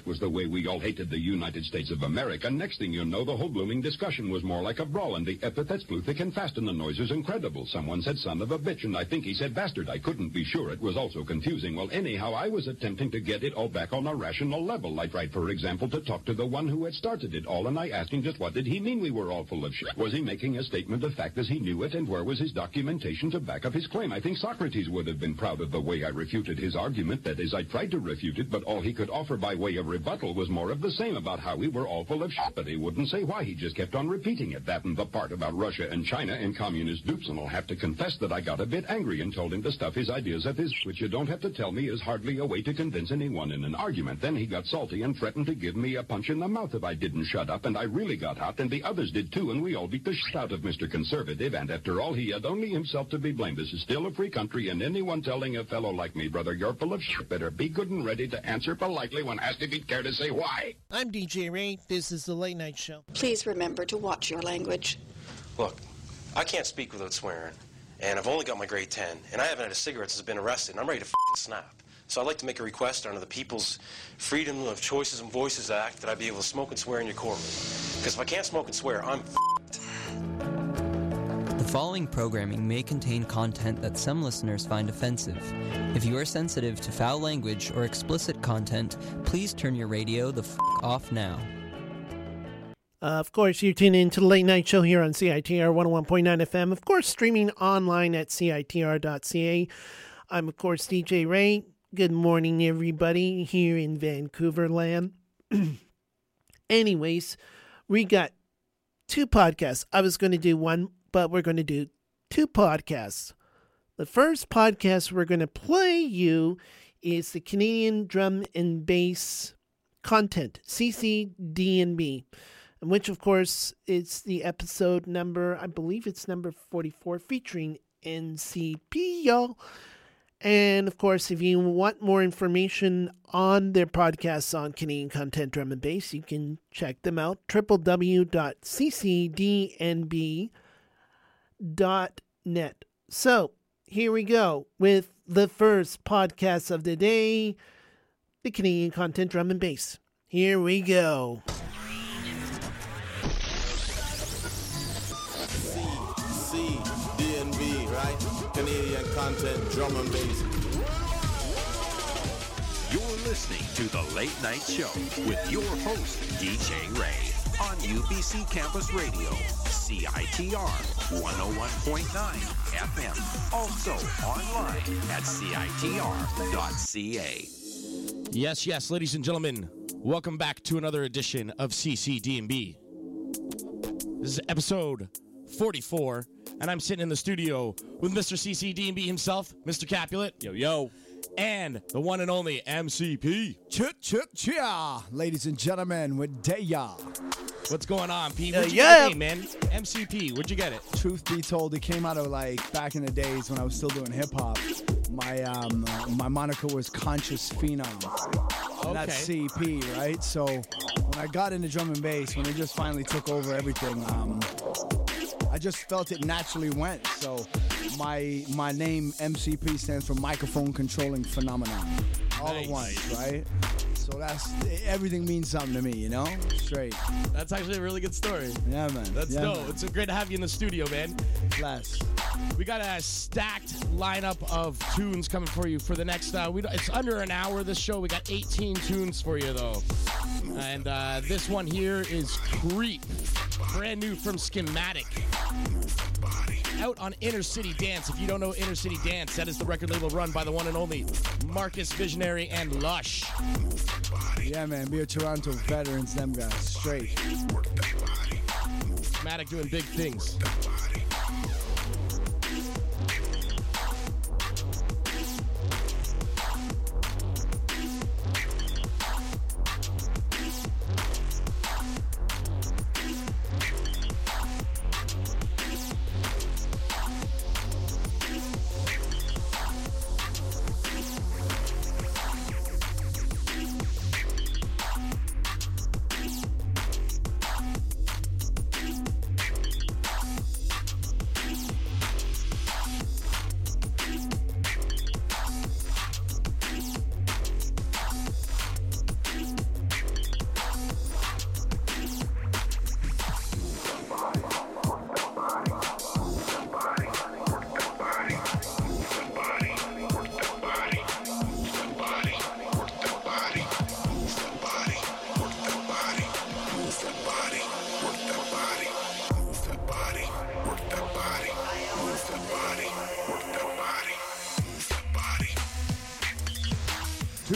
that was the way we all hated the United States of America. Next thing you know, the whole blooming discussion was more like a brawl, and the epithets flew thick and fast, and the noise was incredible. Someone said son of a bitch, and I think he said bastard. I couldn't be sure. It was also confusing. Well, anyhow, I was attempting to get it all back on a rational level. I tried, for example, to talk to the one who had started it all, and I asked him just what did he mean we were all full of shit? Was he making a statement of fact as he knew it, and where was his documentation to back up his claim? I think Socrates would have been proud of the way I refuted his argument. That is, I tried to refute it, but all he could offer by way of rebuttal was more of the same about how we were all full of shit, but he wouldn't say why. He just kept on repeating it. That and the part about Russia and China and communist dupes, and I'll have to confess that I got a bit angry and told him to stuff his ideas at his, which you don't have to tell me is hardly a way to convince anyone in an argument. Then he got salty and threatened to give me a punch in the mouth if I didn't shut up, and I really got hot, and the others did too, and we all beat the shit out of Mr. Conservative, and after all, he had only himself to be blamed. This is still a free country, and anyone telling a fellow like me, brother, you're full of shit, better be good and ready to answer politely when asked if he'd care to say why. I'm DJ Ray. This is The Late Night Show. Please remember to watch your language. Look, I can't speak without swearing, and I've only got my grade 10, and I haven't had a cigarette since I've been arrested, and I'm ready to snap. So I'd like to make a request under the People's Freedom of Choices and Voices Act that I be able to smoke and swear in your courtroom. Because if I can't smoke and swear, I'm The following programming may contain content that some listeners find offensive. If you are sensitive to foul language or explicit content, please turn your radio the off now. Of course, you tune in to The Late Night Show here on CITR 101.9 FM. Of course, streaming online at CITR.ca. I'm, of course, DJ Ray. Good morning, everybody, here in Vancouver land. Anyways, we got two podcasts. I was going to do one, but we're going to do two podcasts. The first podcast we're going to play you is the Canadian Drum and Bass Content, CCDNB, which, of course, is the episode number, I believe it's number 44, featuring NCP, y'all. And, of course, if you want more information on their podcasts on Canadian Content Drum and Bass, you can check them out, www.ccdnb.net. So, here we go with the first podcast of the day, the Canadian Content Drum and Bass. Here we go. CCDNB, right? Canadian Content Drum and Bass. You're listening to The Late Night Show with your host, DJ Ray, on UBC Campus Radio, CITR 101.9 FM. Also online at CITR.ca. Yes, ladies and gentlemen, welcome back to another edition of CCDNB. This is episode 44, and I'm sitting in the studio with Mr. CCDNB himself, Mr. Capulet. Yo. And the one and only MCP. Chia, ladies and gentlemen, with Daya. What's going on, P? Where'd you get the name, man? MCP, where'd you get it? Truth be told, it came out of back in the days when I was still doing hip hop. My moniker was Conscious Phenom. Okay. That's CP, right? So when I got into drum and bass, when it just finally took over everything, I just felt it naturally went. So my name MCP stands for Microphone Controlling Phenomenon. All at once, right? So everything means something to me, you know? Straight. That's actually a really good story. Yeah, man. That's dope. Man. It's great to have you in the studio, man. Bless. We got a stacked lineup of tunes coming for you for the next, it's under an hour, this show. We got 18 tunes for you, though. And this one here is Creep. Brand new from Schematic. Out on Inner City Dance. If you don't know Inner City Dance, that is the record label run by the one and only Marcus Visionary and Lush. Yeah, man. Be a Toronto veterans, them guys. Straight. Schematic doing big things.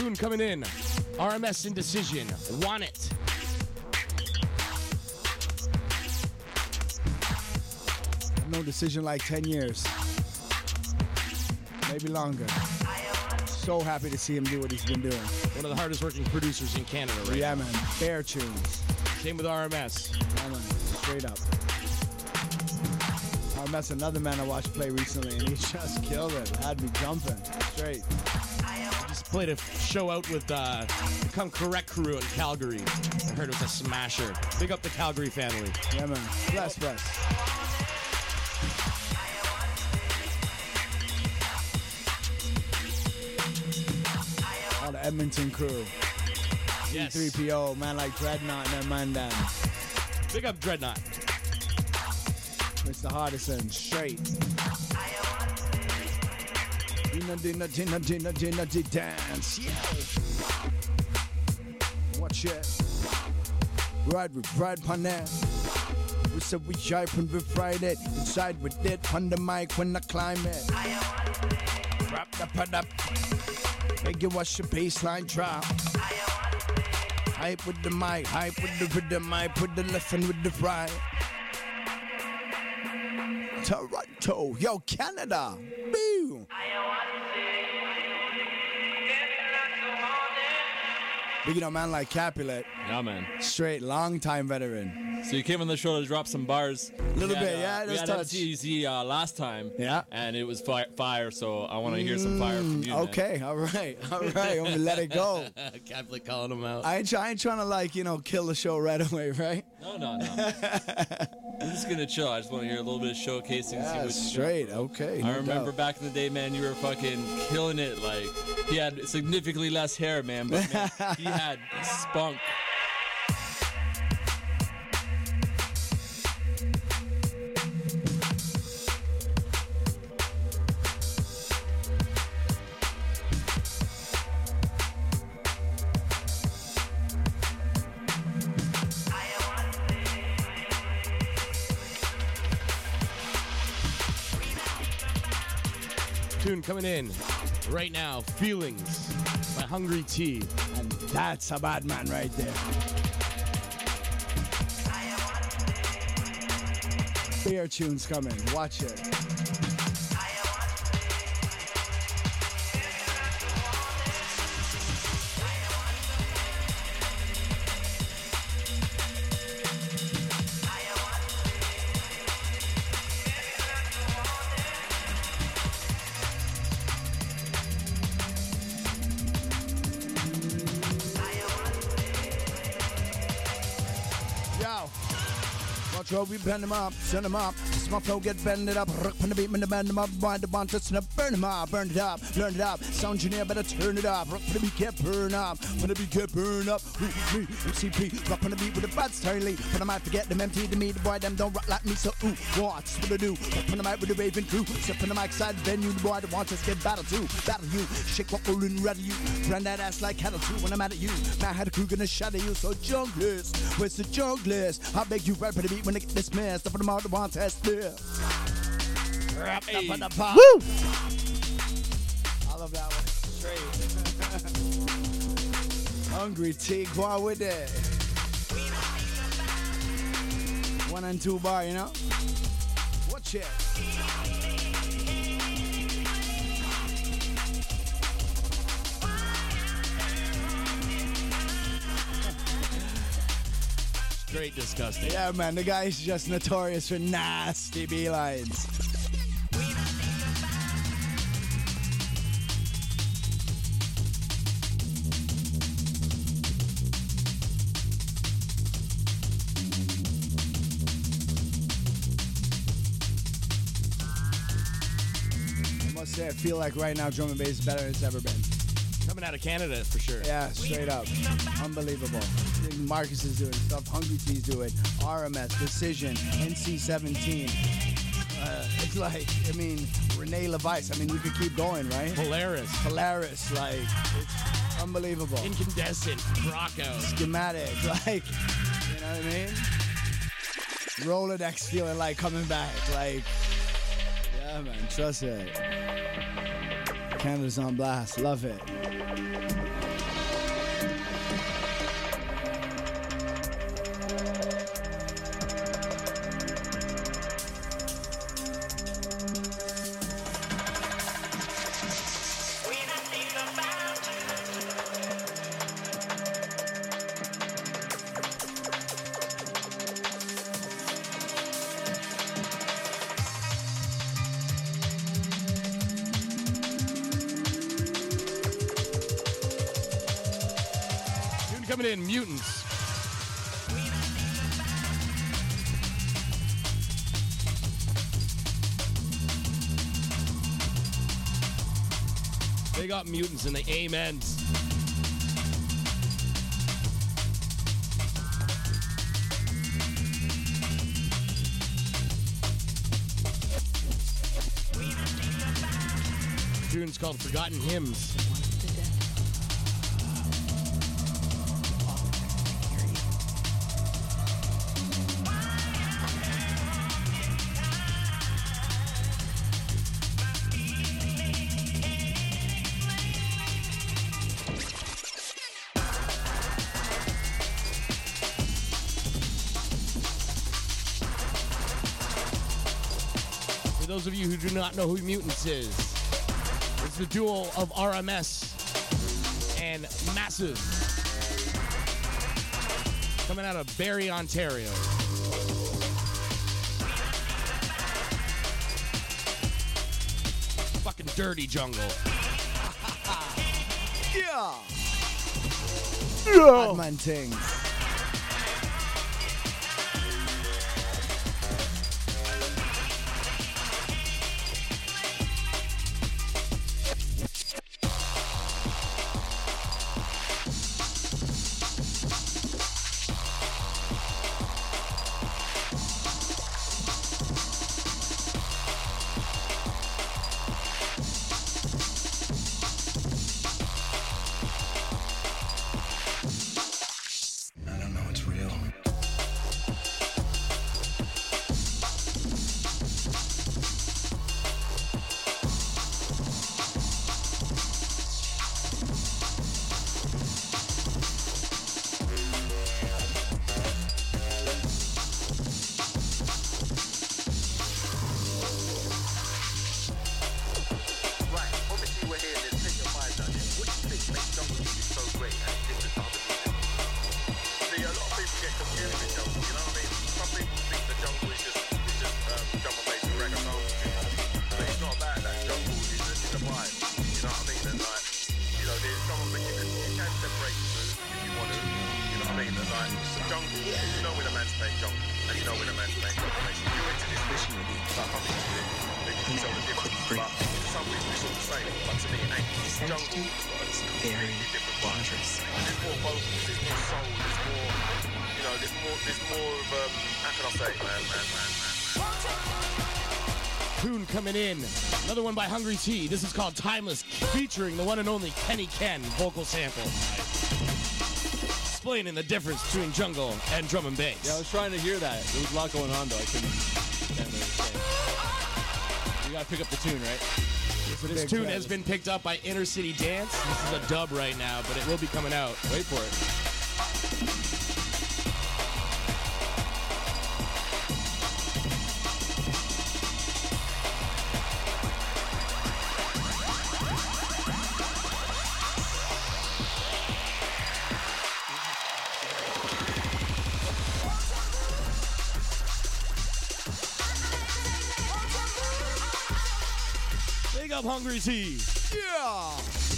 Tune coming in. RMS Indecision. Want It. No decision like 10 years. Maybe longer. So happy to see him do what he's been doing. One of the hardest working producers in Canada right Yeah, now. man. Fair tunes. Same with RMS. Yeah, man. Straight up. RMS, another man I watched play recently, and he just killed it. Had me jumping. Straight. Just played a show out with the Come Correct crew in Calgary. I heard it was a smasher. Big up the Calgary family. Yeah, man. Bless. All the Edmonton crew. Yes. C3PO, man like Dreadnought and that man down. Big up Dreadnought. Mr. Hardison, straight. Dina, dance, yeah. Watch it. Ride pon that. We said we jive when we fried it. Inside with it, on the mic when I climb it. Wrap the pad up. Make you watch the baseline drop. Hype with the mic, hype with the rhythm, hype with the left and with the right. Toronto, yo, Canada. Boo! Big up man like Capulet. Yeah, man. Straight, long time veteran. So you came on the show to drop some bars. Little bit, yeah, We just had touch. MTZ last time. Yeah. And it was fire, so I want to hear some fire from you, Okay, all right. I'm gonna let it go. Catholic calling him out. I ain't trying to kill the show right away, right? No. I'm just gonna chill. I just want to hear a little bit of showcasing. Yeah, see what straight. Okay. I no remember doubt. back in the day, man, you were fucking killing it. Like, he had significantly less hair, man, but man, he had spunk. Tune coming in right now. Feelings by Hungry T. And that's a bad man right there. Beer tunes coming. Watch it. Watch how we bend them up, send them up. This my flow get bended up. Rock on the beat, man, the bend them up. Bind the bond, touch them up, burn them up, burn it up, learn it up. Sound engineer, better turn it up. Rock on the beat, get burn up. When the beat get burn up, me, MCP. Rock on the beat with the bad style lead. But I might forget them empty to me. The boy them don't rock like me, so what's what I do? Rock on the mic with the raving crew. Step on the mic side venue. The boy that wants us get battle too. Battle you, shake what rolling rattle you. Brand that ass like cattle too. When I'm at you, man, I had a crew gonna shadow you. So junglers, where's the junglers? I beg you right for the beat when they get dismissed. Up on the mouth, the one test there. Hey. Woo! I love that one. Straight. Hungry T, go on with it. 1 and 2 bar, you know? Watch it. Straight disgusting. Yeah, man, the guy's just notorious for nasty beelines. I must say, I feel like right now drum and bass is better than it's ever been. Coming out of Canada for sure. Yeah, straight up. Unbelievable. Marcus is doing stuff. Hungry T's doing. RMS, Decision, NC-17. It's like, I mean, Renee LeVice. I mean, you could keep going, right? Polaris. Like, it's unbelievable. Incandescent. Rocco. Schematic. Like, you know what I mean? Rolodex feeling like coming back. Like, yeah, man. Trust it. Canada's on blast. Love it. coming in, Mutants. They got Mutants in the amens. The tune's called Forgotten Hymns. For those of you who do not know who Mutants is, it's the duo of RMS and Massive, coming out of Barrie, Ontario. Fucking dirty jungle. Yeah. Yeah. Batman things. Tune coming in. Another one by Hungry T. This is called Timeless, featuring the one and only Kenny Ken vocal sample. Explaining the difference between jungle and drum and bass. Yeah, I was trying to hear that. There was a lot going on, though. I couldn't understand. You gotta pick up the tune, right? This tune has been picked up by Inner City Dance. This is a dub right now, but it will be coming out. Wait for it. Big up Hungry T. Yeah.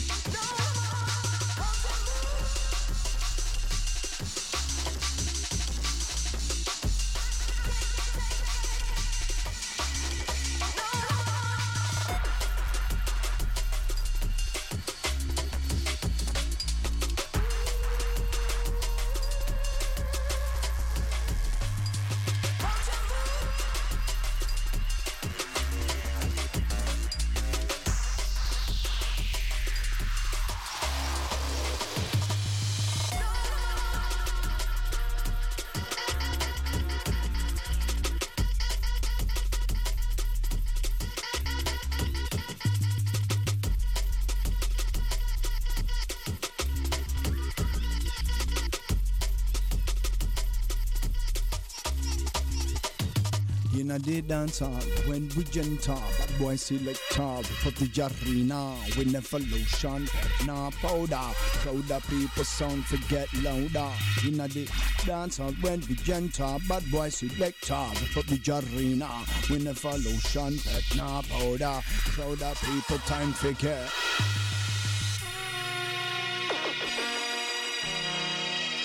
In a day dance hall, when we gentle, bad boy select top, put the jarina, we never lotion, nah powder, crowd of people sound forget louder. In a day dance hall, when we gentle, bad boy select top, put the jarina, we never lotion, nah powder, crowd of people time forget.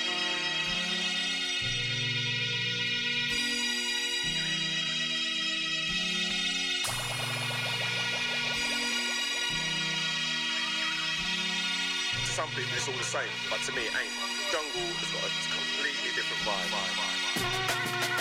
some people it's all the same, but to me it ain't. Jungle has got a completely different vibe.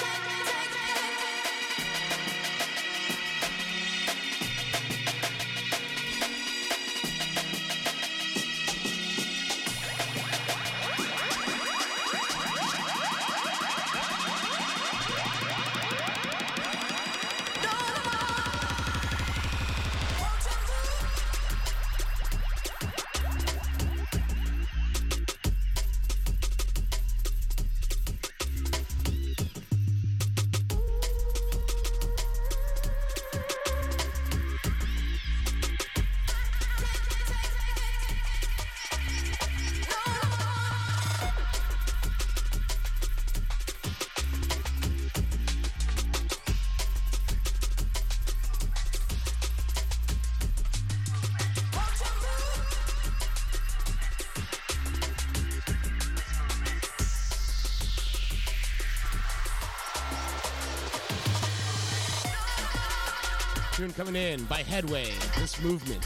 Tune coming in by Headway, This Movement.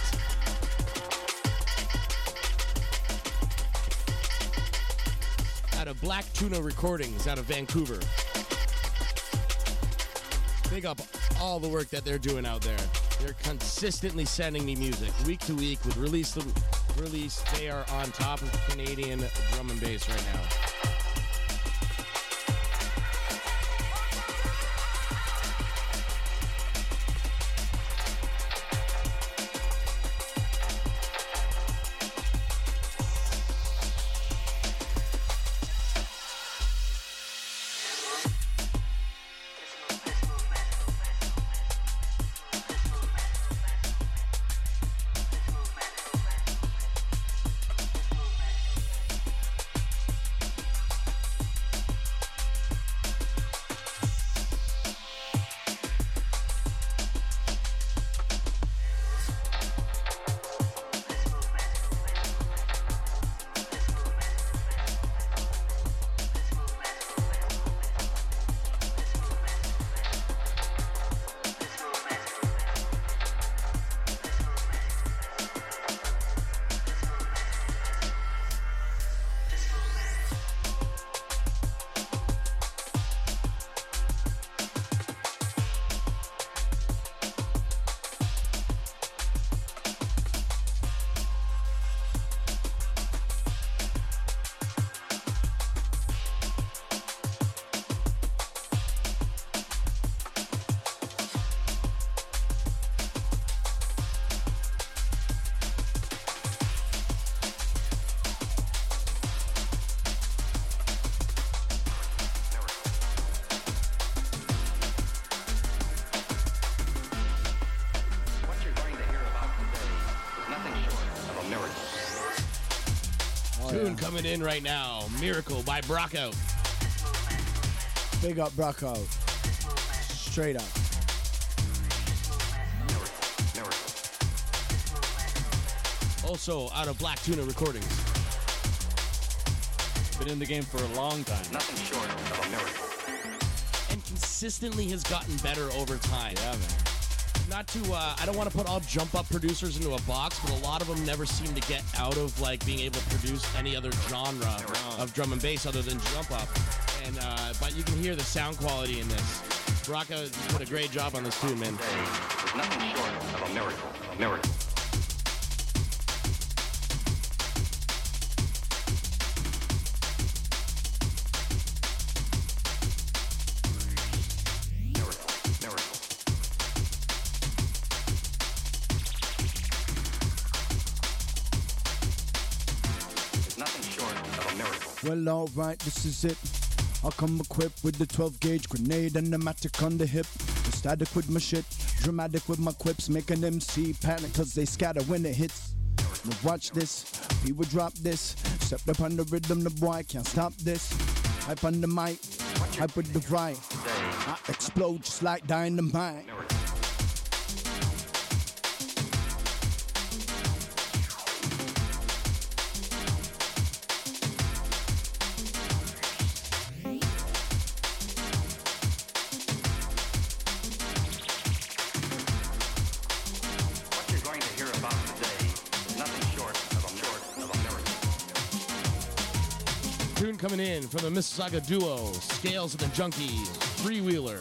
Out of Black Tuna Recordings out of Vancouver. Big up all the work that they're doing out there. They're consistently sending me music week to week with release. They are on top of Canadian drum and bass right now. Coming in right now, Miracle by Brocko. Big up Brocko. Straight up. Also out of Black Tuna Recordings. Been in the game for a long time. Nothing short of a miracle. And consistently has gotten better over time. Yeah, man. Not to, I don't want to put all jump up producers into a box, but a lot of them never seem to get out of like being able to produce any other genre of drum and bass other than jump up. And but you can hear the sound quality in this. Brocko did a great job on this tune, man. There's nothing short of a miracle. A miracle. Well, alright, this is it. I'll come equipped with the 12-gauge grenade and the matic on the hip. Static with my shit, dramatic with my quips, make an MC panic cause they scatter when it hits. Now watch this, we will drop this. Stepped up on the rhythm, the boy can't stop this. Hype on the mic, hype with the right. I explode just like dynamite. What you're going to hear about today is nothing short of a miracle. Tune coming in from the Mississauga duo, Scales and the Junkie, Freewheeler.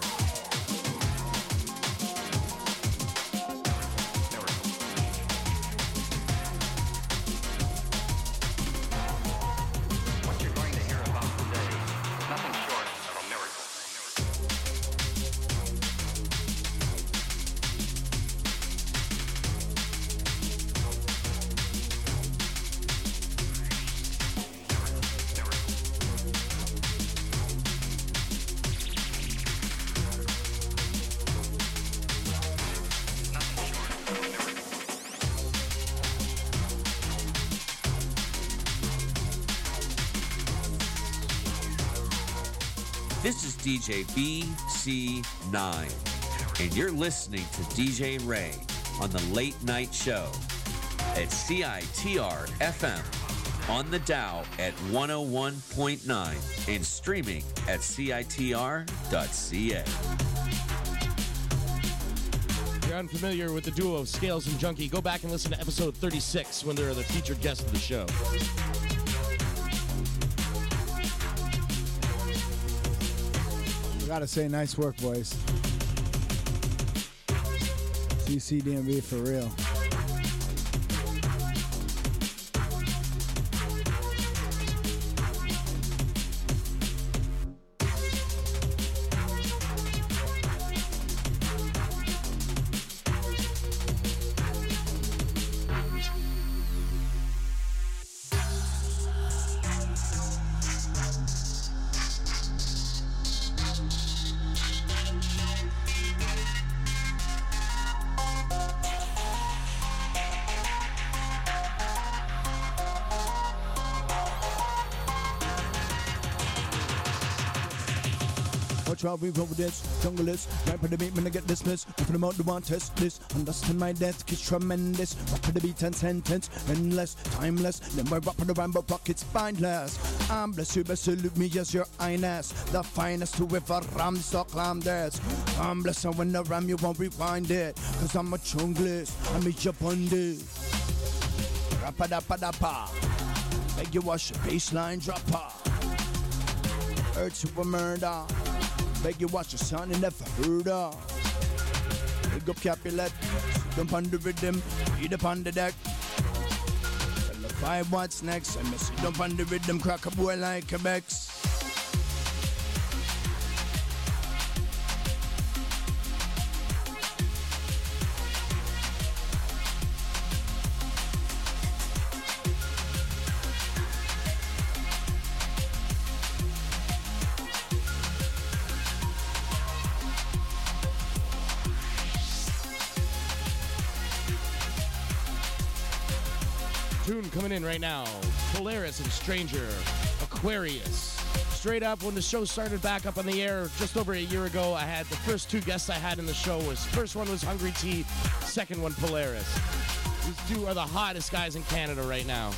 This is DJ BC9, and you're listening to DJ Ray on the Late Night Show at CITR FM, on the Dow at 101.9, and streaming at CITR.ca. If you're unfamiliar with the duo of Scales and Junkie, go back and listen to episode 36 when they're the featured guest of the show. Gotta say, nice work, boys. CCDMV for real. Try we roll this, jungle is right for the beat when I get dismissed. Open them out, the one test this. Understand my death is tremendous. Rock for the beat and sentence, endless, timeless. Then I rock for the rhyme, but rocket's spineless. I'm blessed, you best salute me as your highness. The finest to ever ram so climb this. I'm blessed, and when I ram, you won't rewind it. Cause I'm a junglist, I'm a Japandi. Rappa-dappa-dappa. Make you wash your baseline dropper. Earth to a murder. Beg you watch your son and never heard of. Big up Capulet, jump on the rhythm, eat up on the deck. Tell the 5 what's next, I miss you jump on the rhythm, crack a boy like a Bex. Tune coming in right now. Polaris and Stranger, Aquarius. Straight up, when the show started back up on the air just over a year ago, I had the first 2 guests I had in the show was, first one was Hungry T, second one Polaris. These 2 are the hottest guys in Canada right now.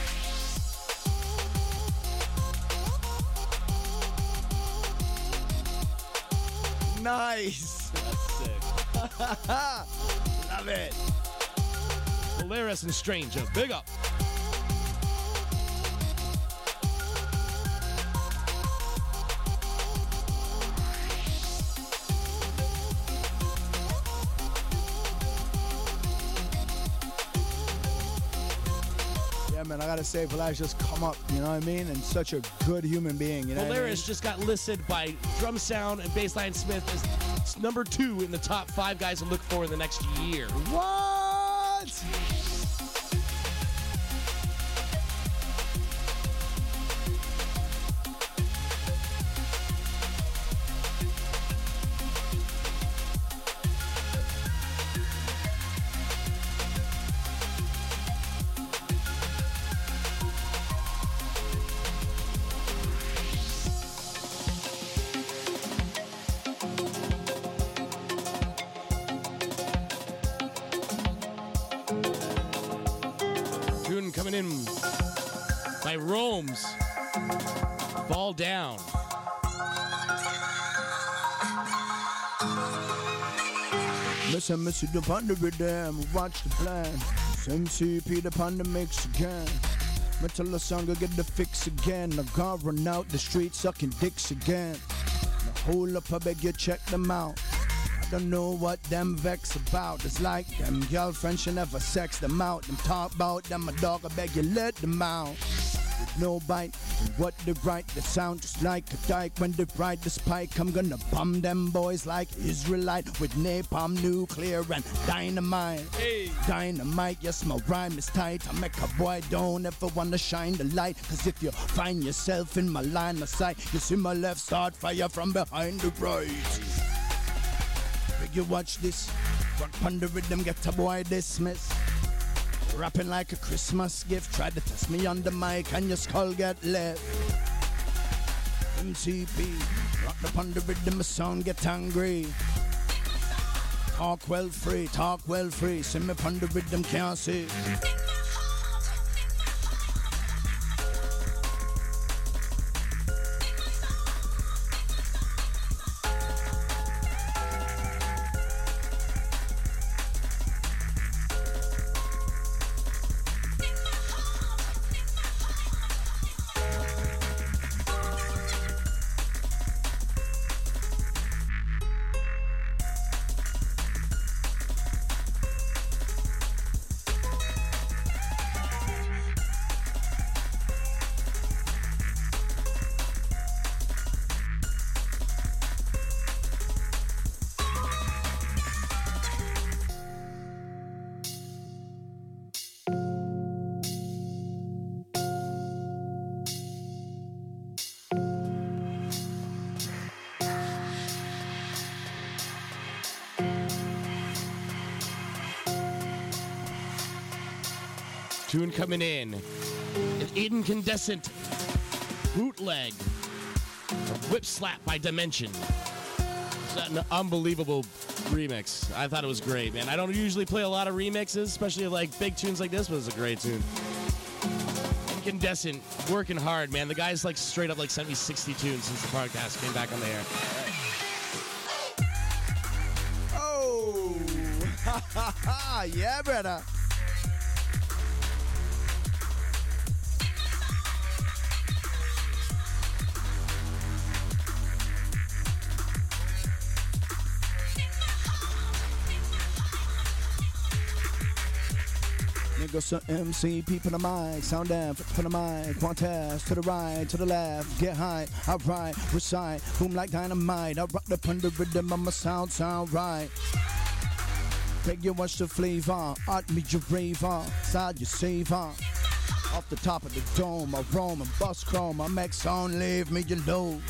Nice. That's sick. Love it. Polaris and Stranger, big up. Yeah, man, I gotta say, Polaris just come up, you know what I mean? And such a good human being, you know Polaris what I mean? just got listed by Drum Sound and Bassline Smith as number 2 in the top 5 guys to look for in the next year. What? Coming in by Rome's Fall Down. Miss you upon the rhythm, watch the plan. MCP upon the mix again. Me tell the song go get the fix again. I'm gonna run out the street sucking dicks again. Now hold up, I beg you check them out. I don't know what them vex about. It's like them girlfriends should never sex them out. Them talk about them a dog, I beg you let them out. With no bite, and what they write, they sound just like a dyke. When they ride the spike, I'm gonna bomb them boys like Israelite with napalm, nuclear, and dynamite. Hey. Dynamite, yes, my rhyme is tight. I make a boy don't ever wanna shine the light. Cause if you find yourself in my line of sight, you see my left start fire from behind the right. Beg you watch this, rock on the rhythm, get a boy dismissed. Rapping like a Christmas gift. Try to test me on the mic and your skull get left. MCP, rock upon the rhythm, my sound get angry. Talk well free, see me upon the rhythm, can't see. Tune coming in. An incandescent bootleg. Whip Slap by Dimension. It's an unbelievable remix. I thought it was great, man. I don't usually play a lot of remixes, especially like big tunes like this, but it's a great tune. Incandescent, working hard, man. The guy's like straight up like sent me 60 tunes since the podcast came back on the air. Oh, yeah, brother. Go some MC, people the mic, sound down for the mic, quantest to the right, to the left, get high, I ride, recite, boom like dynamite, I rock the under rhythm of my sound right. Beg you watch the flavor, art me your raver, side your saver, off the top of the dome, I roam and bust chrome, I make sound leave me your low.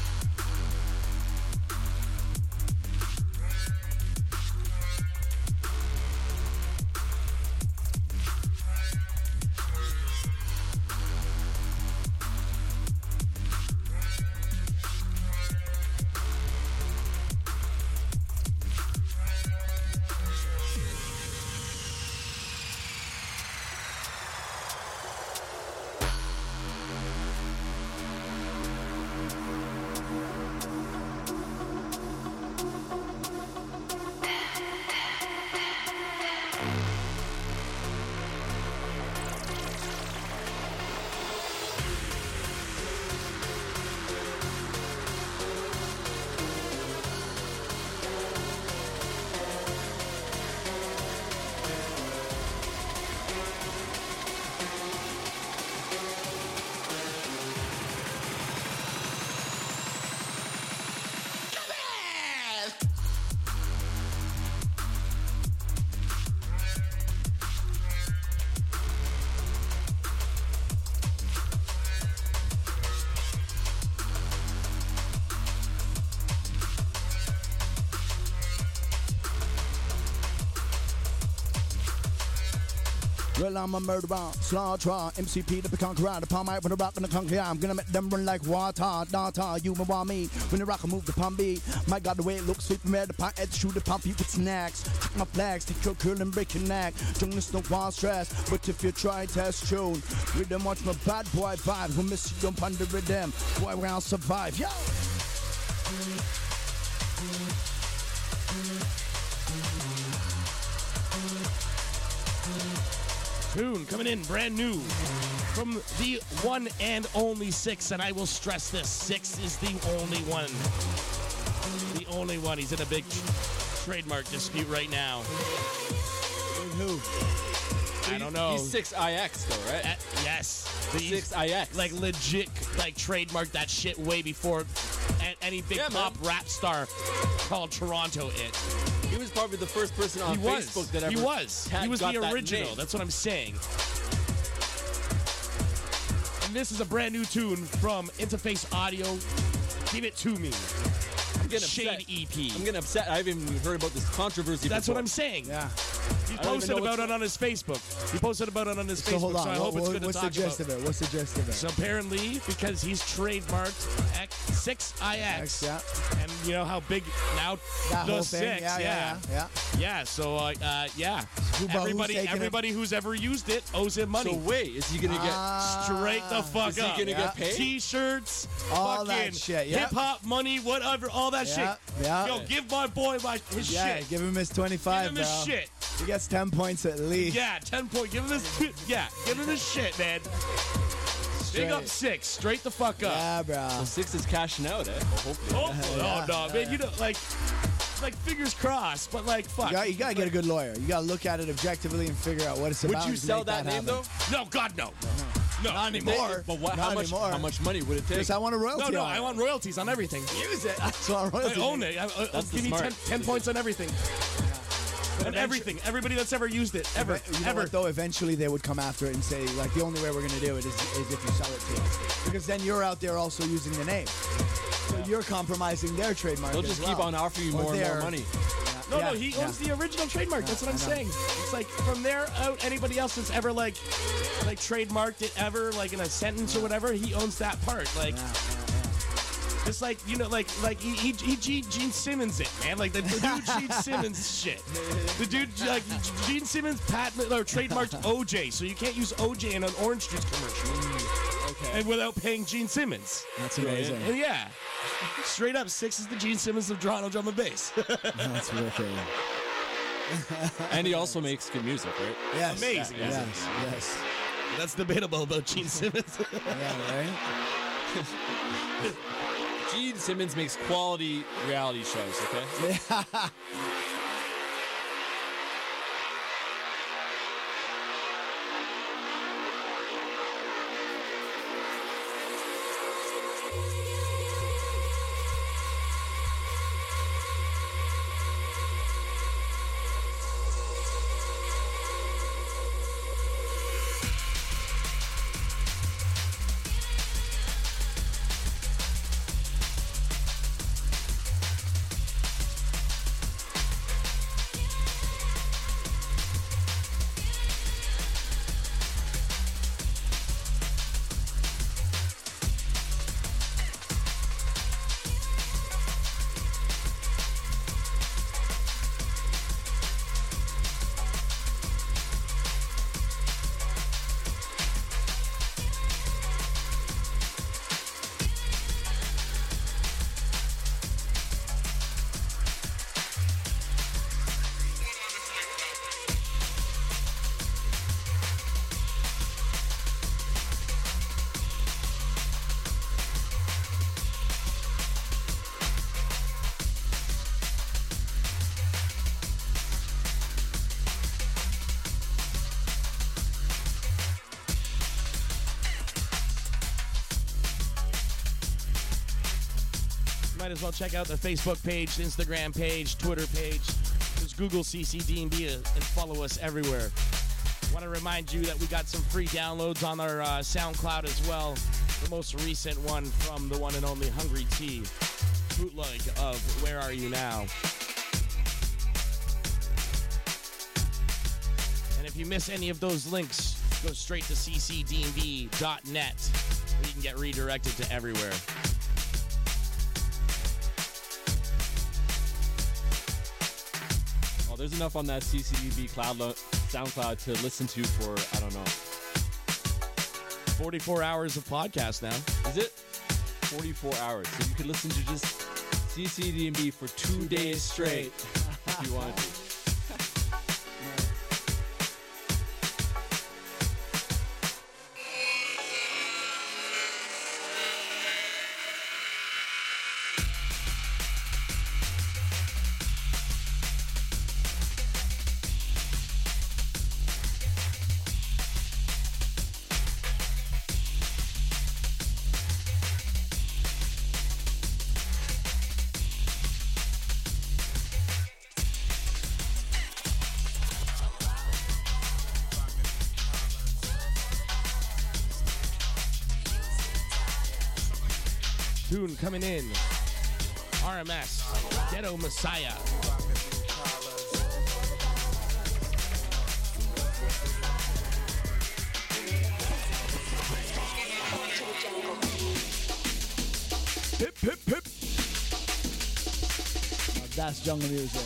Well, I'm a murderer, slaughterer, MCP, the conqueror, the palm mic when I rock in the conquer. I'm gonna make them run like water, data, you may want me. When the rock, I move the palm beat. My God, the way it looks, sweet from the pot, head, shoot the pump you with snacks. Take my flags, take your curl and break your neck. Don't listen to wild stress, but if you try, test tune. Rhythm, watch my bad boy vibe. We'll miss you, jump under rhythm. Boy, we're gonna survive, yo! tune coming in brand new from the one and only Six, and I will stress this, Six is the only one. The only one. He's in a big trademark dispute right now. With who? I don't know. He's 6IX though, right? Yes. 6IX. Like legit, like trademarked that shit way before any big pop rap star called Toronto it. He was probably the first person on Facebook that ever. He was the original. That's what I'm saying. And this is a brand new tune from Interface Audio. Give it to me. I'm getting Shade upset. EP. I'm getting upset. I haven't even heard about this controversy. That's before. what I'm saying. Yeah. He posted about it on his Facebook. So hold on. So I hope it's good to What's talk the gist about. of it? What's the gist of it? So apparently, because he's trademarked 6IX, yeah. And you know how big now That the whole thing. 6, Yeah. So yeah. Who's Everybody who's ever used it owes him money. So wait, is he gonna get straight the fuck is he up? gonna get paid? T-shirts, all that fucking shit. Yeah. hip hop money, whatever, all that shit. Yeah. Yo, give my boy his shit. Give him his 25. Give him his bro. shit. He gets 10 points at least. Yeah, 10 points. Give him his. Yeah, give him his shit, man. Straight. Big up 6, straight the fuck up. Yeah, bro. So 6 is cashing out, eh? Well, hopefully. Man. You know, like fingers crossed, but like, fuck. You gotta get a good lawyer. You gotta look at it objectively and figure out what it's about. Would you to sell make that name happen. though? No, God, no. No, Not anymore. But what? Not How much? anymore. How much money would it take? Because I want a royalty. No, on I it. want royalties on everything. Use it. That's what I royalty. I own it. That's give me smart. 10 points on everything. On everything. Everybody that's ever used it. Ever. You know what, though? Eventually they would come after it and say, like, the only way we're going to do it is if you sell it to us. Because then you're out there also using the name. So you're compromising their trademark. They'll just as keep well. on offering you more and more money. No, he owns the original trademark. That's what I'm saying. It's like from there out, anybody else that's ever like trademarked it ever, like in a sentence or whatever, he owns that part. Like, just like Gene Simmons it, man. Like the dude Gene Simmons shit. The dude like Gene Simmons patent or trademarked OJ, so you can't use OJ in an orange juice commercial. Okay. And without paying Gene Simmons. That's amazing. And yeah. Straight up, 6 is the Gene Simmons of Toronto drum and bass. That's wicked. And he also makes good music, right? Yes. Amazing. Yes. That's debatable about Gene Simmons. Yeah, right? Gene Simmons makes quality reality shows, okay? Yeah. Might as well check out their Facebook page, Instagram page, Twitter page. Just Google CCD&B and follow us everywhere. Want to remind you that we got some free downloads on our SoundCloud as well. The most recent one from the one and only Hungry T, bootleg of Where Are You Now? And if you miss any of those links, go straight to ccdnb.net where you can get redirected to everywhere. Well, there's enough on that CCDB SoundCloud to listen to for, I don't know. 44 hours of podcast now. Is it? 44 hours. So you could listen to just CCDB for 2 days straight if you wanted to. tune coming in. RMS, Ghetto Messiah. Hip, hip, hip. That's jungle music.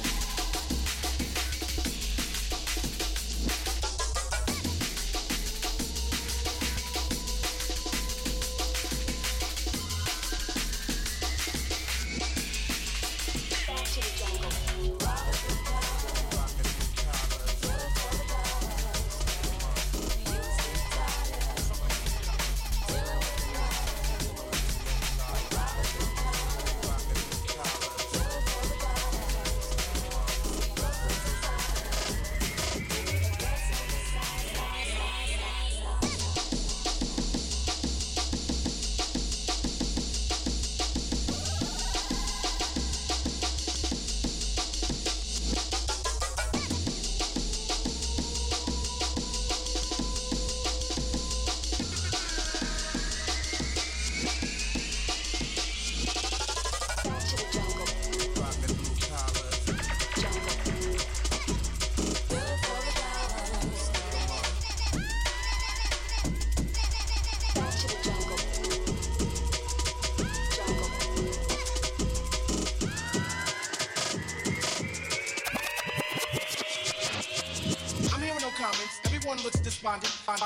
My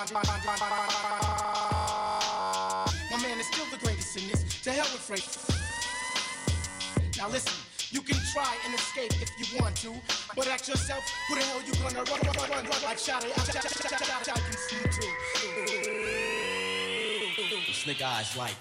man is still the greatest in this. To hell with Frank. Now listen, you can try and escape if you want to, but ask yourself, who the hell you gonna run like Shotty? I can see too. This nigga is like.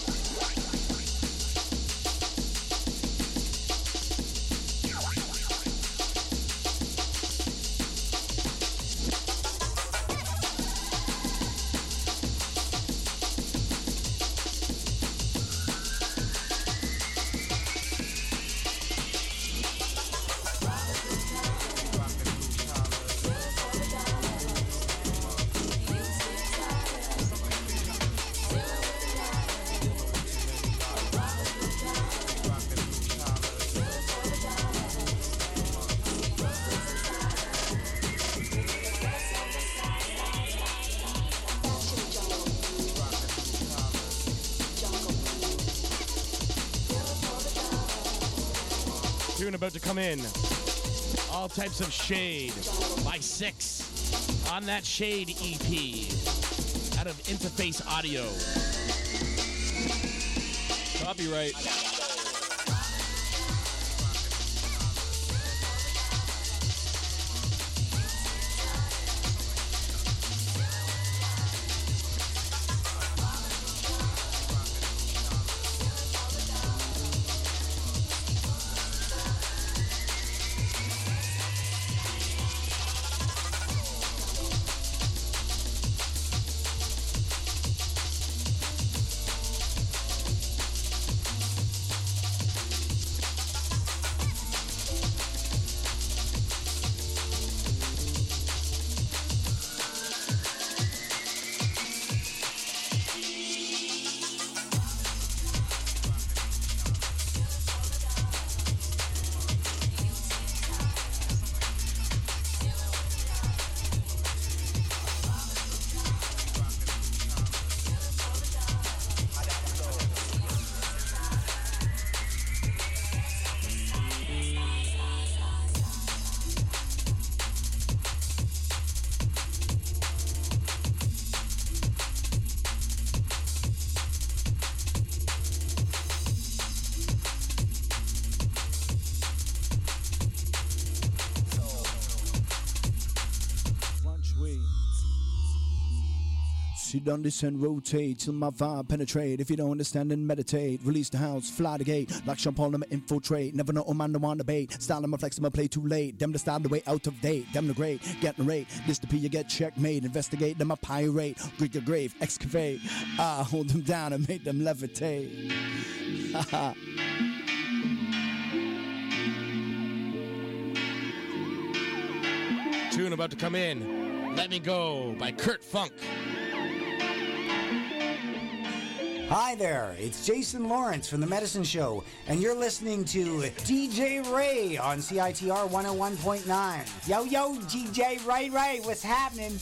Tune about to come in. All types of shade by Six on that Shade EP out of Interface Audio. Copyright. Sit on this and rotate till my vibe penetrate. If you don't understand, then meditate. Release the house, fly the gate. Like Sean Paul, I'ma infiltrate. Never know a man, don't want to bait. Style, I'ma flex, I'ma play too late. Them the style, the way out of date. Them the great, getting rate. This the P, you get checkmate. Investigate, them a pirate. Dig your grave, excavate. I hold them down and make them levitate. Haha. Tune about to come in. Let Me Go by Kurt Funk. Hi there, it's Jason Lawrence from The Medicine Show, and you're listening to DJ Ray on CITR 101.9. Yo, DJ Ray, what's happening?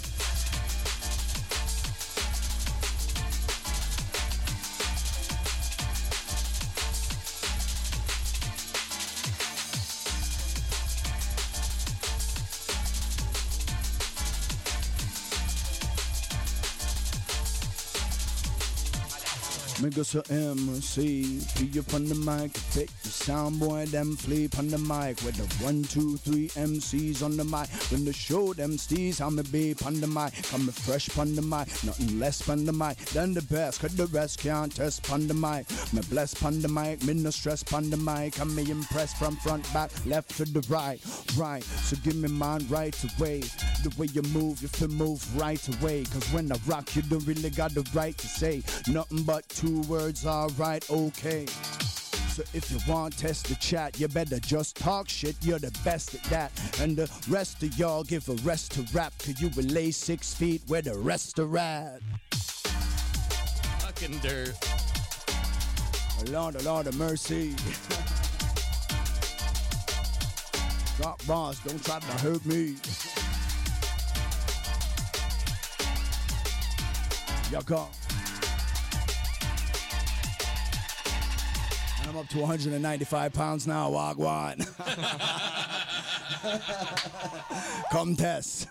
Make us a MC, be up on the mic, take the soundboy, them flip on the mic, with the 1, 2, 3 MCs on the mic, when the show them steez, I'm a babe on the mic, I'm a fresh on the mic, nothing less on the mic, than the best, cause the rest can't test on the mic, me blessed on the mic, me no stress on the mic, I'm me impressed from front, back, left to the right, so give me mine right away, the way you move, you feel move right away, cause when I rock, you don't really got the right to say, nothing but 2 words, alright, okay. So if you want to test the chat, you better just talk shit, you're the best at that. And the rest of y'all give a rest to rap, cause you will lay 6 feet where the rest are at. Fucking dirt. Lord of mercy. Drop bars, don't try to hurt me. Y'all come. I'm up to 195 pounds now, Wagwan. Come test.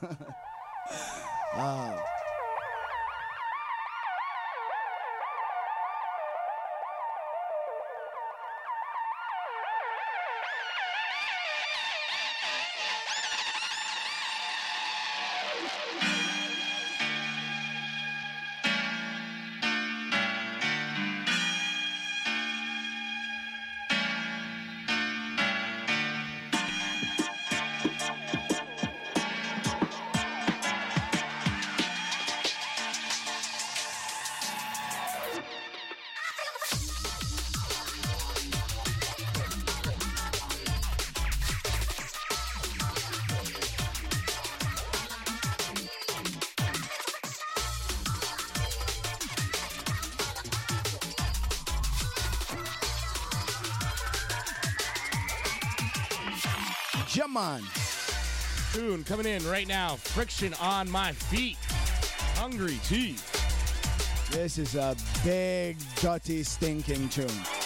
Man. Tune coming in right now. Friction on my feet. Hungry T. This is a big, dirty, stinking tune.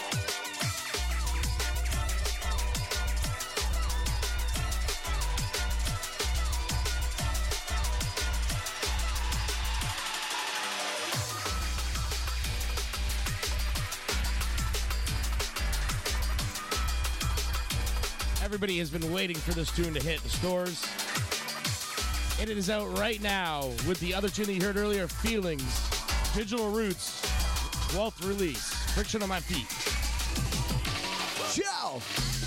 Everybody has been waiting for this tune to hit the stores. And it is out right now with the other tune that you heard earlier, Feelings, Digital Roots, 12th release, Friction on My Feet. Ciao!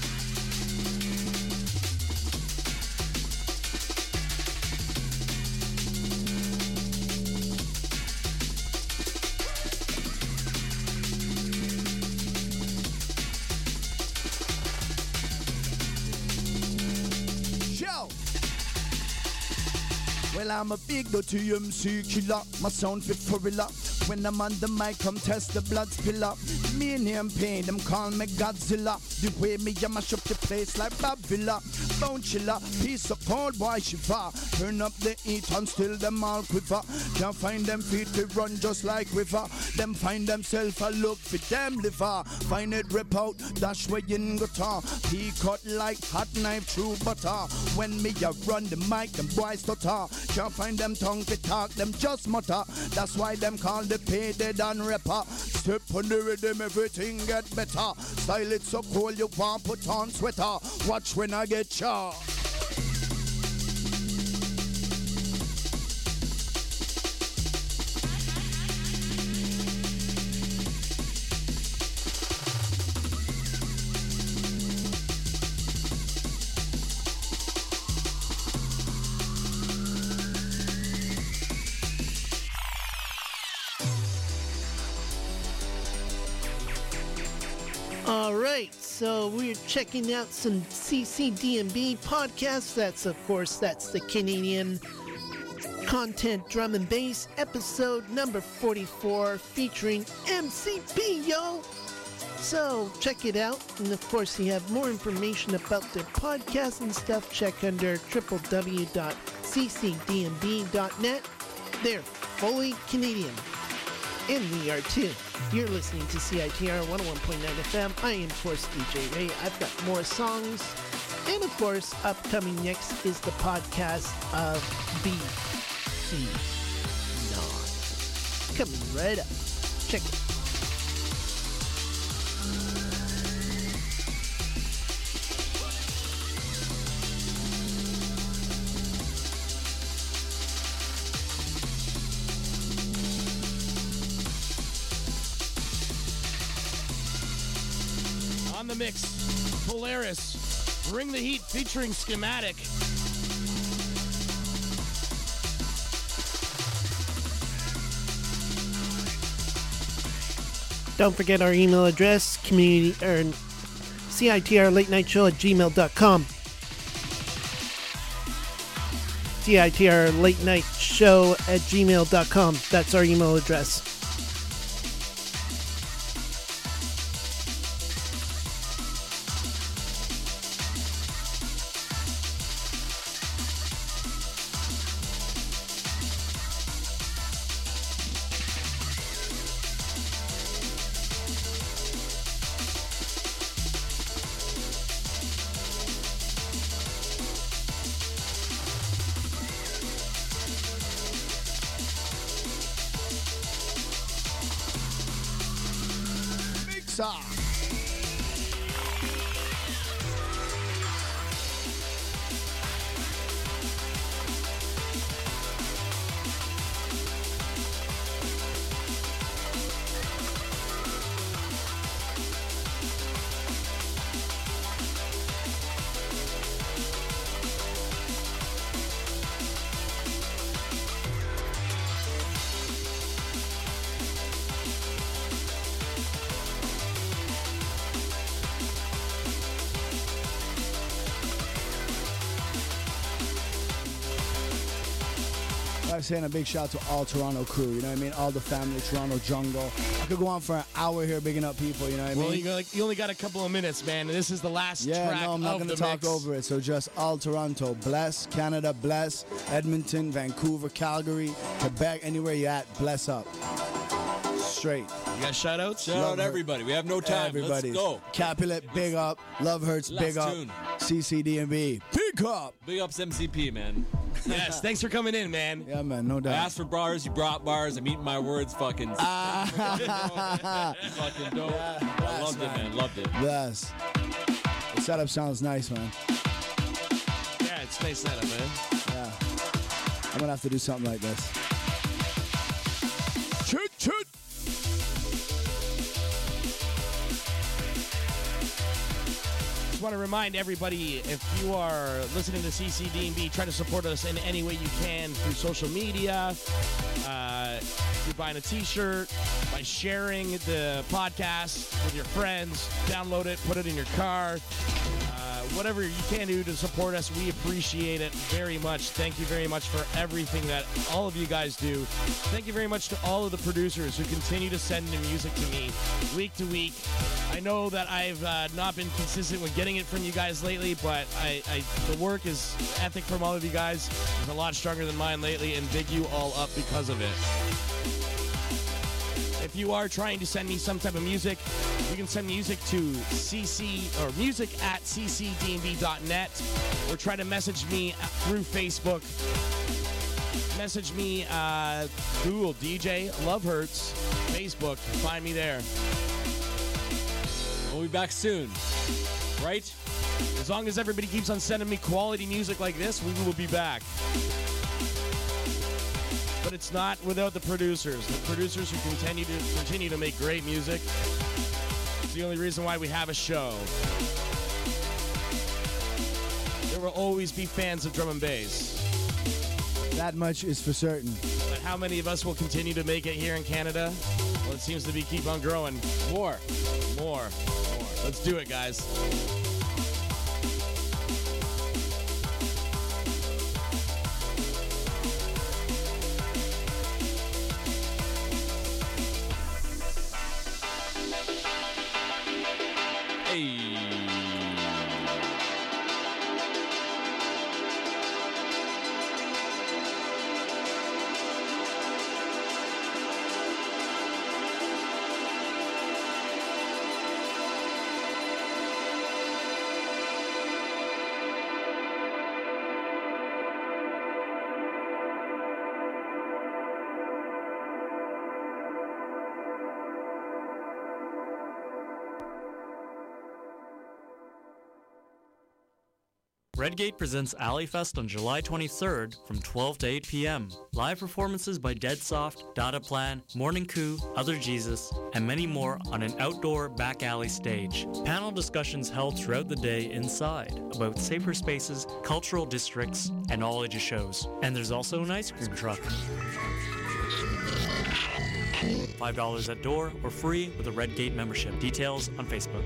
Well, I'm a big dirty MC killer. My sound fit for a lot. When I'm on the mic, come test the blood spill up. Me name pain, them call me Godzilla. The way me I mash up the place like Bob Villa. Bone chiller, piece of cold boy shiver. Turn up the heat and still them all quiver. Can't find them feet to run just like river. Them find themselves a look for them liver. Find it rip out, dash way in guitar. He cut like hot knife through butter. When me a run the mic, them boys stutter. Can't find them tongue to talk, them just mutter. That's why them call the pay dead and rapper. Step on the rhythm, everything get better. Style it so cool you want put on sweater. Watch when I get ya. All right, so we're checking out some CCDMB podcasts. That's the Canadian Content Drum and Bass, episode number 44, featuring MCP, yo! So, check it out. And of course, you have more information about their podcast and stuff. Check under www.ccdnb.net. They're fully Canadian. And we are too. You're listening to CITR 101.9 FM. I am, of course, DJ Ray. I've got more songs. And of course, upcoming next is the podcast of BC9. Coming right up. Check it. On the mix, Polaris, Bring the Heat featuring Schematic. Don't forget our email address, CITR late night show at gmail.com. CITR late night show at gmail.com. That's our email address. I'm saying a big shout out to all Toronto crew, you know what I mean? All the family, Toronto Jungle. I could go on for an hour here bigging up people, you know what I mean? Well, you only got a couple of minutes, man. This is the last track Yeah, no, I'm not going to talk over it. So just all Toronto. Bless. Canada, bless. Edmonton, Vancouver, Calgary, Quebec, anywhere you at, bless up. Straight. You got shout-outs? Shout out everybody. We have no time. Everybody. Let's go. Capulet, big up. Love Hurts, Last big up. tune. CCDNB, big up. Big ups MCP, man. Yes, thanks for coming in, man. Yeah, man, no I doubt. asked for bars, you brought bars. I'm eating my words, fucking. Fucking dope. I loved it, man. Loved it. Yes. The setup sounds nice, man. Yeah, it's nice setup, man. Yeah. I'm going to have to do something like this. Chut, chut. Just want to remind everybody, if you are listening to CCDNB, try to support us in any way you can through social media, through buying a t-shirt, by sharing the podcast with your friends, download it, put it in your car, whatever you can do to support us. We appreciate it very much. Thank you very much for everything that all of you guys do. Thank you very much to all of the producers who continue to send the music to me week to week. I know that I've not been consistent with getting it from you guys lately, but the work ethic from all of you guys is a lot stronger than mine lately, and big you all up because of it. If you are trying to send me some type of music, you can send music to music@ccdnb.net, or try to message me through Facebook. Message me, Google DJ Love Hurts, Facebook. Find me there. We'll be back soon, right? As long as everybody keeps on sending me quality music like this, we will be back. But it's not without the producers. The producers who continue to make great music. It's the only reason why we have a show. There will always be fans of drum and bass. That much is for certain. But how many of us will continue to make it here in Canada? Well, it seems to be keep on growing. More. Let's do it, guys. Ray. Redgate presents Alleyfest on July 23rd from 12 to 8 p.m. Live performances by Deadsoft, Data Plan, Morning Coup, Other Jesus, and many more on an outdoor back alley stage. Panel discussions held throughout the day inside about safer spaces, cultural districts, and all ages shows. And there's also an ice cream truck. $5 at door or free with a Redgate membership. Details on Facebook.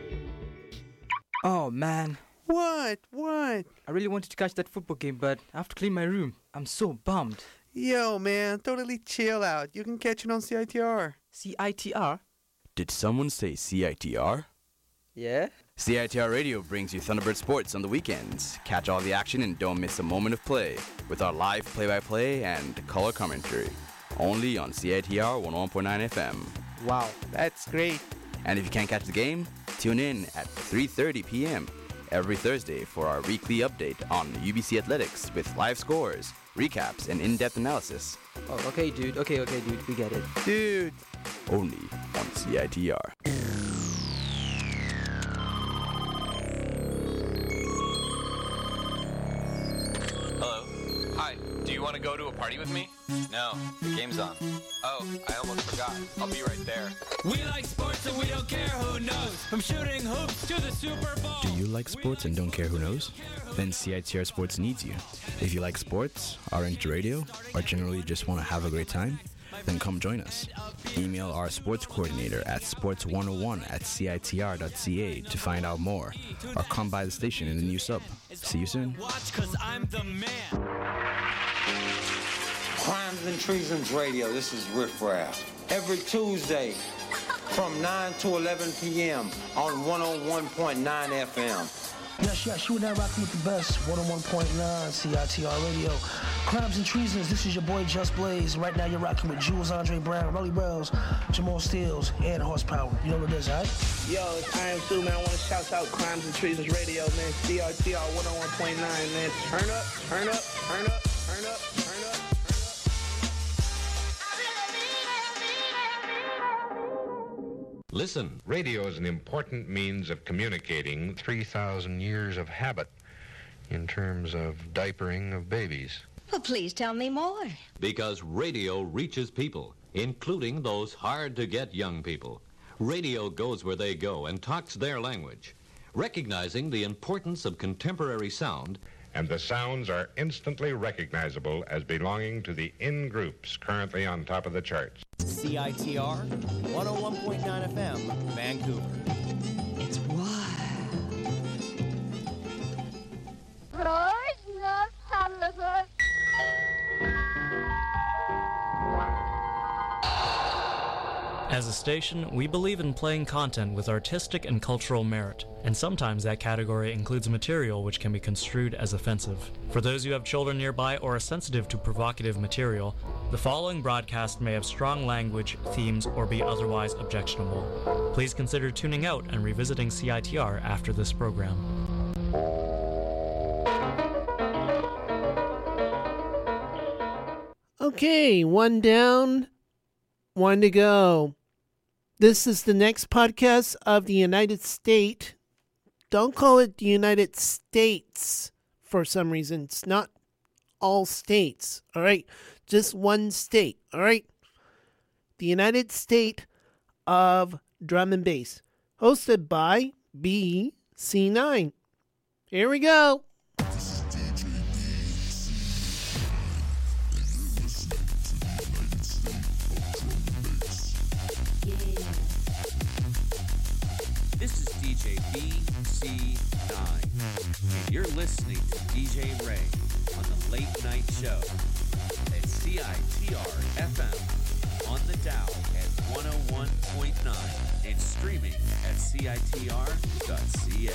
Oh man. What? I really wanted to catch that football game, but I have to clean my room. I'm so bummed. Yo, man, totally chill out. You can catch it on CITR. CITR? Did someone say CITR? Yeah? CITR Radio brings you Thunderbird Sports on the weekends. Catch all the action and don't miss a moment of play with our live play-by-play and color commentary. Only on CITR 101.9 FM. Wow, that's great. And if you can't catch the game, tune in at 3:30 p.m. every Thursday for our weekly update on UBC Athletics with live scores, recaps, and in-depth analysis. Oh, okay, dude. Okay, dude. We get it. Dude. Only on CITR. Hello. Hi. Do you want to go to a party with me? No. The game's on. Oh, I almost forgot. I'll be right there. We like sports and we don't care who knows. From shooting hoops to the Super Bowl. Do you like sports and don't care who knows? Then CITR Sports needs you. If you like sports, are into radio, or generally just want to have a great time, then come join us. Email our sports coordinator at sports101@citr.ca to find out more, or come by the station in the new sub. See you soon. Watch, 'cause I'm the man. Crimes and Treasons Radio, this is Riff Raff. Every Tuesday from 9 to 11 p.m. on 101.9 FM. Yes, you are now rocking with the best, 101.9 CITR Radio. Crimes and Treasons, this is your boy Just Blaze. Right now you're rocking with Jules Andre Brown, Rolly Wells, Jamal Steels, and Horsepower. You know what it is, right? Yo, it's I Am Sue, man. I want to shout out Crimes and Treasons Radio, man. CITR 101.9, man. Turn up, turn up, turn up, turn up, turn up. Listen, radio is an important means of communicating 3,000 years of habit in terms of diapering of babies. Well, please tell me more. Because radio reaches people, including those hard-to-get young people. Radio goes where they go and talks their language, recognizing the importance of contemporary sound. And the sounds are instantly recognizable as belonging to the in-groups currently on top of the charts. CITR 101.9 FM, Vancouver. It's wild. As a station, we believe in playing content with artistic and cultural merit, and sometimes that category includes material which can be construed as offensive. For those who have children nearby or are sensitive to provocative material, the following broadcast may have strong language, themes, or be otherwise objectionable. Please consider tuning out and revisiting CITR after this program. Okay, one down, one to go. This is the next podcast of the United States. Don't call it the United States for some reason. It's not all states, all right? Just one state, all right? The United States of Drum and Bass, hosted by BC9. Here we go. This is DJ BC9, and you're listening to DJ Ray on the Late Night Show at CITR FM on the dial at 101.9 and streaming at CITR.ca.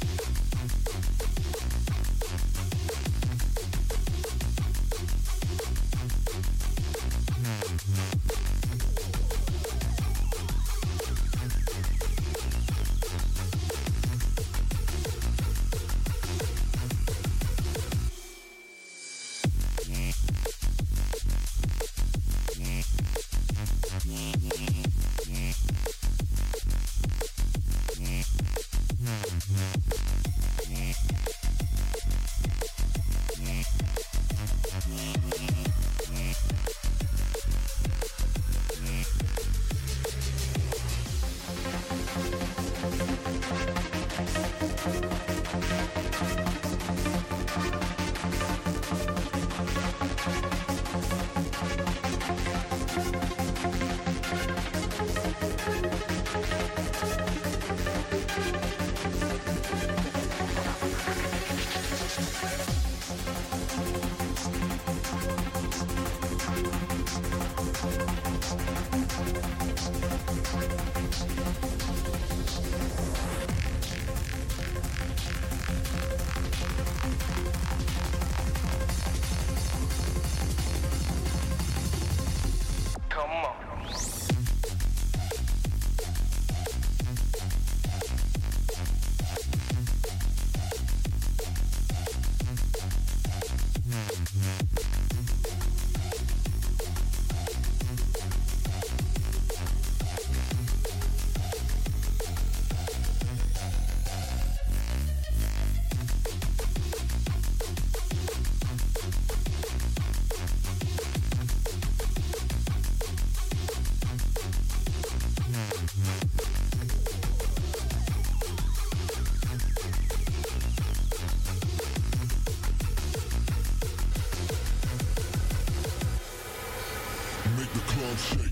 Make the club shake.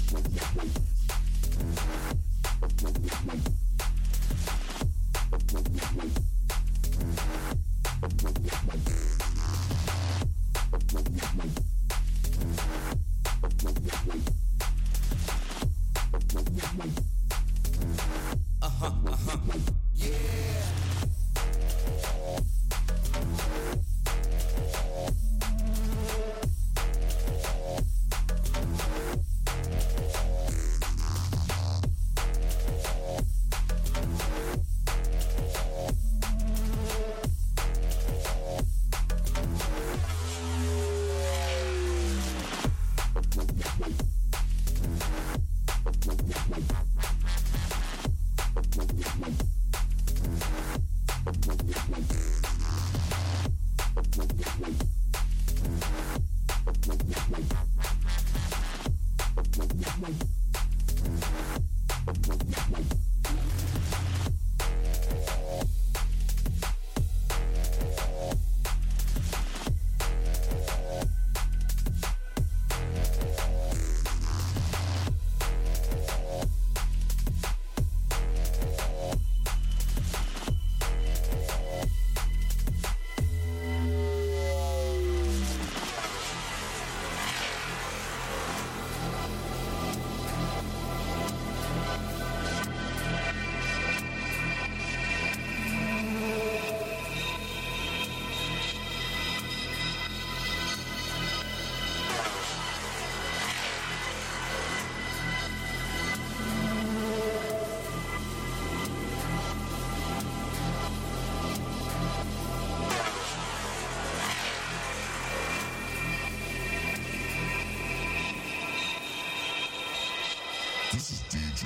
This is DJ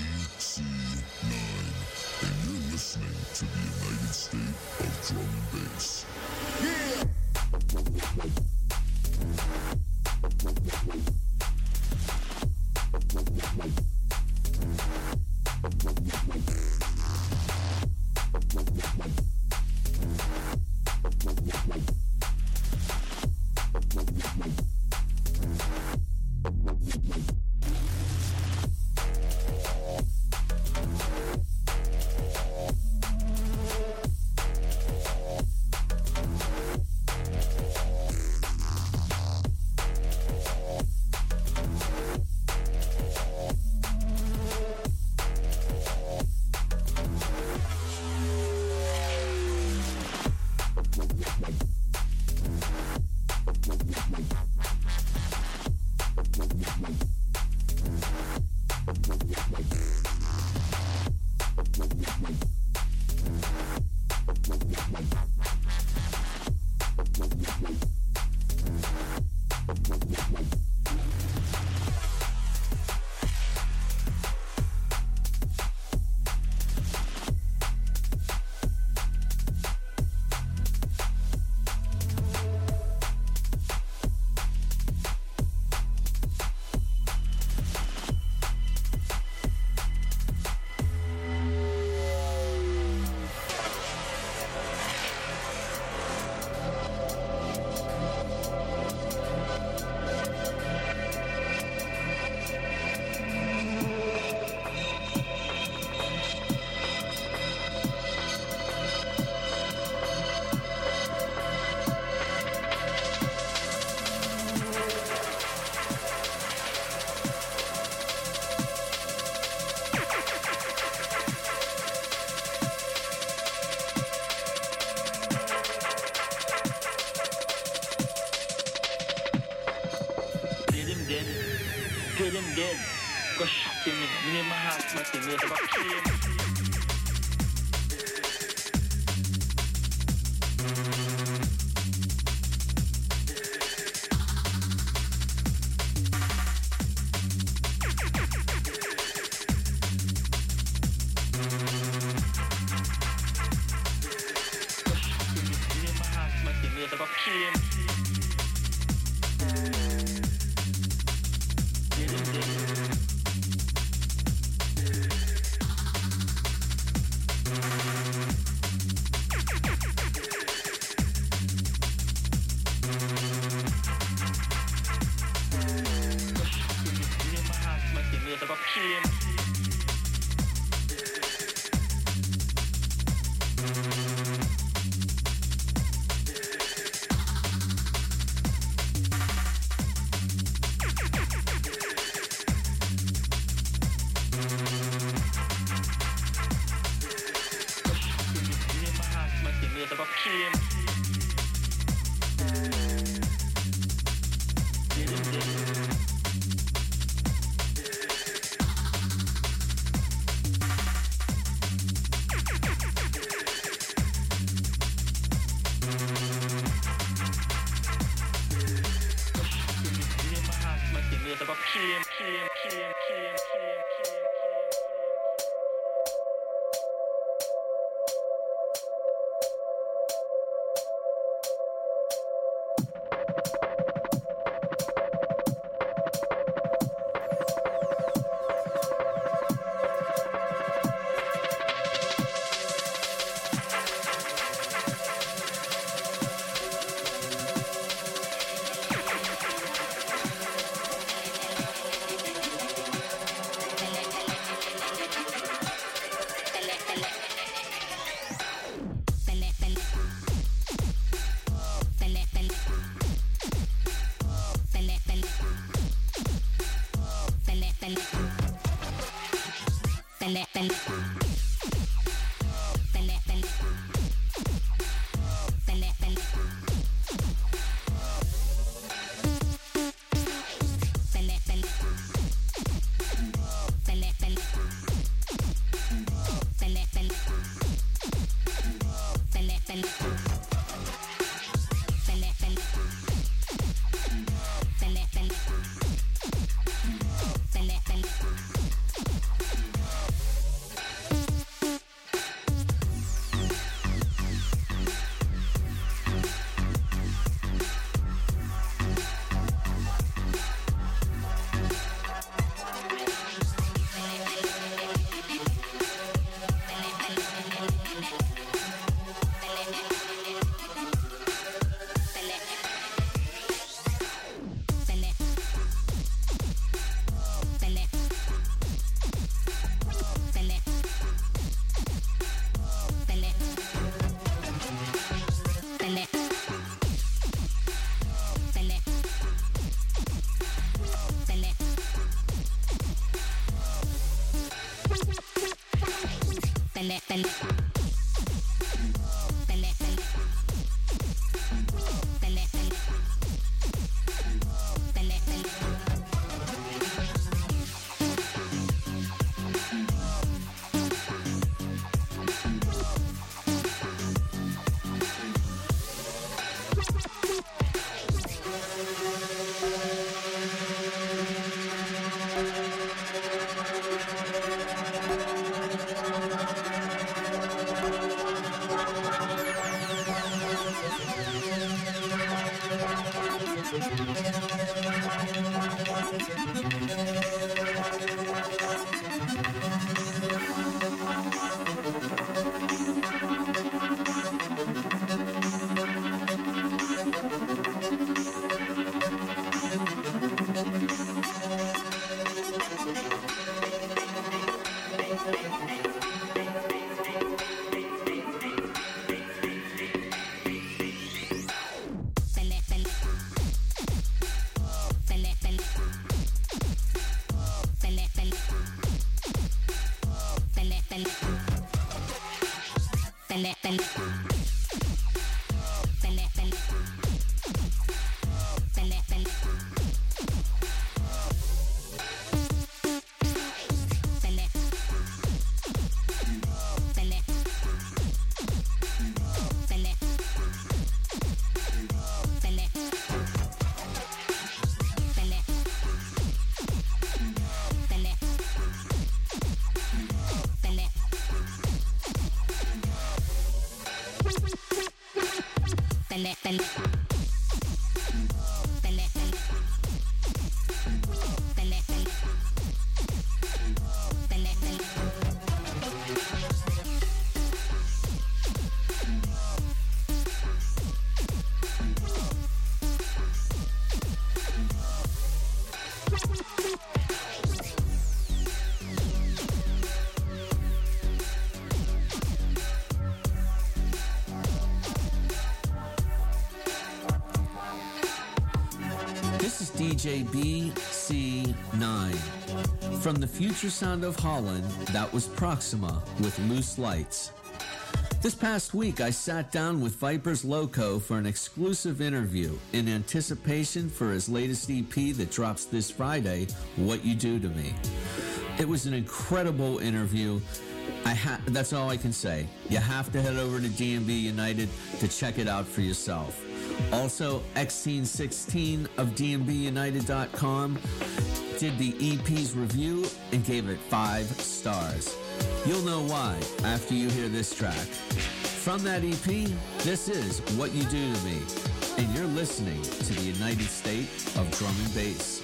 BC9, and you're listening to the United State of Drum and Bass. Yeah! dead. Go shot him, me name my heart, my thing, yes, about kill him. DJ BC9. From the future sound of Holland, that was Proxima with Loose Lights. This past week, I sat down with Vipers Loco for an exclusive interview in anticipation for his latest EP that drops this Friday, What You Do to Me. It was an incredible interview. That's all I can say. You have to head over to DMB United to check it out for yourself. Also, X-Teen16 of DMBUnited.com did the EP's review and gave it 5 stars. You'll know why after you hear this track. From that EP, this is What You Do to Me, and you're listening to the United State of Drum and Bass.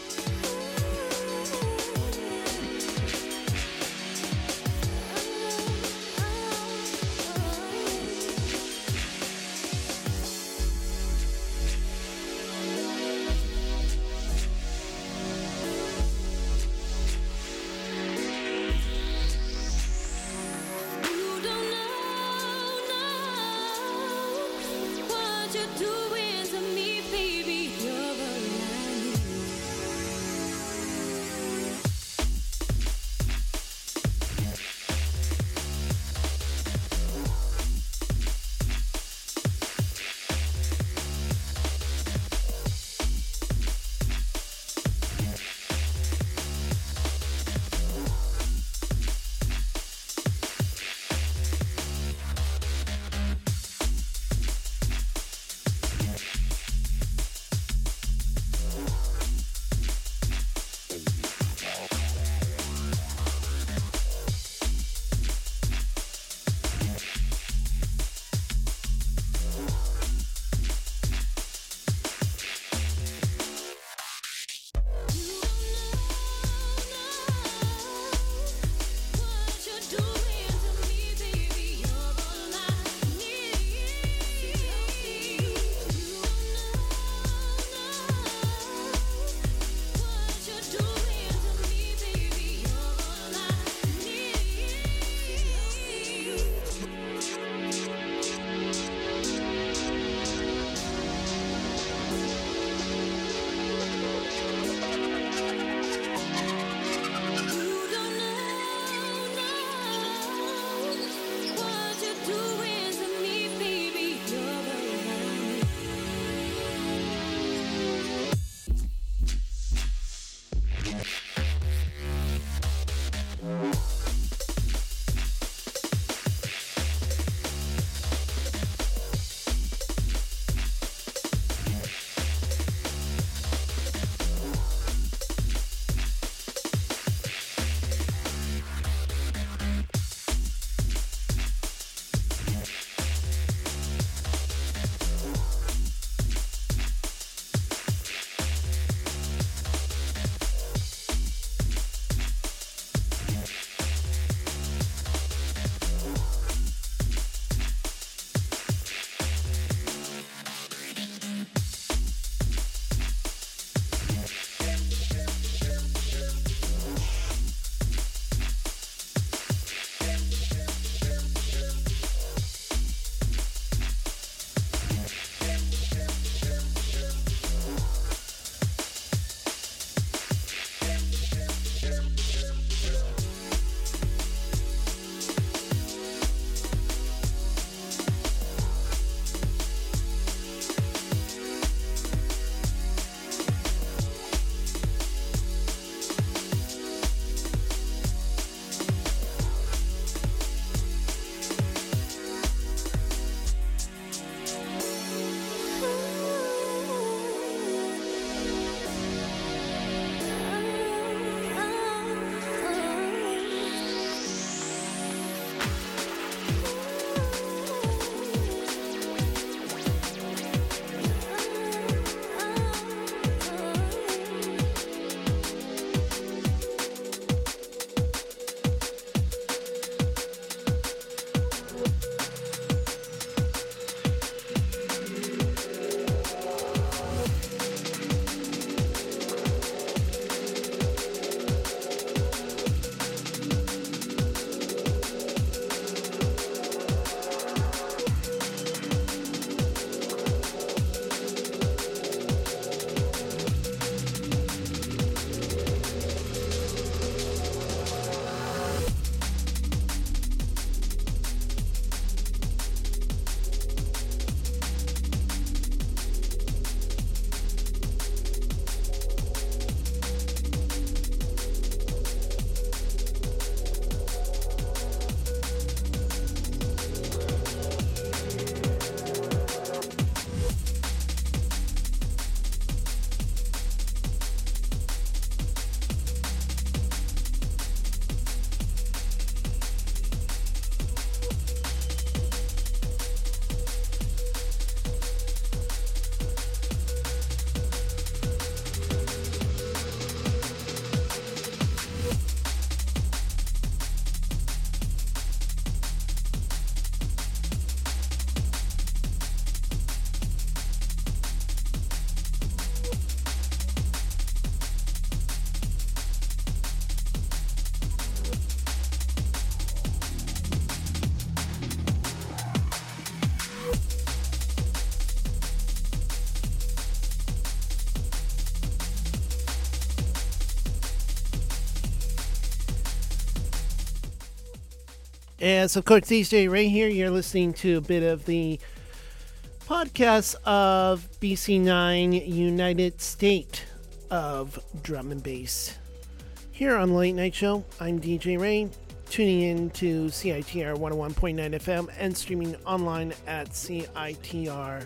Yes, of course, DJ Ray here. You're listening to a bit of the podcast of BC9 United State of Drum and Bass. Here on the Late Night Show, I'm DJ Ray, tuning in to CITR 101.9 FM and streaming online at CITR.ca.